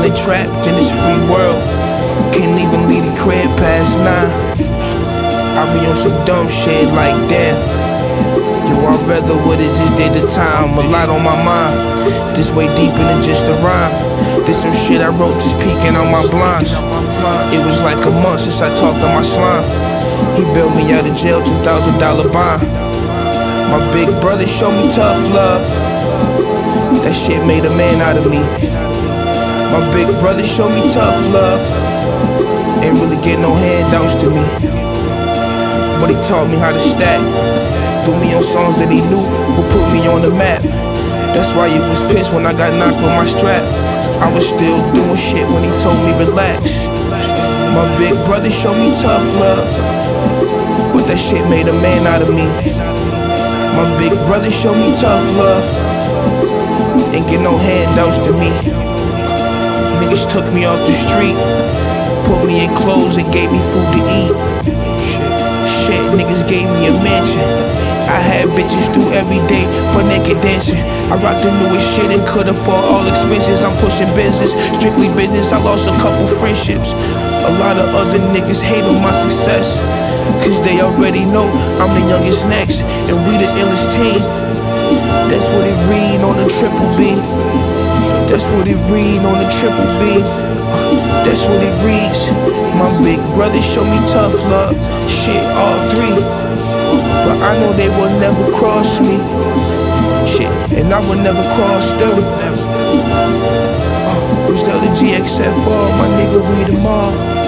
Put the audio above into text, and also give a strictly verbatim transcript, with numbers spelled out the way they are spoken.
kinda trapped in this free world. Can't even leave the crib past nine. I be on some dumb shit like that. Yo, I'd rather would've just did the time. A lot on my mind. This way deeper than just a rhyme. This some shit I wrote just peeking on my blinds. It was like a month since I talked to my slime. He bailed me out of jail, two thousand dollar bond. My big brother showed me tough love. That shit made a man out of me. My big brother showed me tough love. Ain't really get no handouts to me, but he taught me how to stack. Threw me on songs that he knew would put me on the map. That's why he was pissed when I got knocked with my strap. I was still doing shit when he told me relax. My big brother showed me tough love, but that shit made a man out of me. My big brother showed me tough love. Ain't get no handouts to me. Niggas took me off the street, put me in clothes and gave me food to eat. Shit, shit, niggas gave me a mansion. I had bitches do every day for naked dancing. I rocked the newest shit and could afford all expenses. I'm pushing business, strictly business. I lost a couple friendships. A lot of other niggas hate on my success, cause they already know I'm the youngest next, and we the illest team. That's what it read on the triple B. That's what it read on the triple B. That's what it reads. My big brother showed me tough love. Shit, all three. But I know they will never cross me. Shit, and I will never cross them. Uh, Griselda G X F R, my nigga, we them all.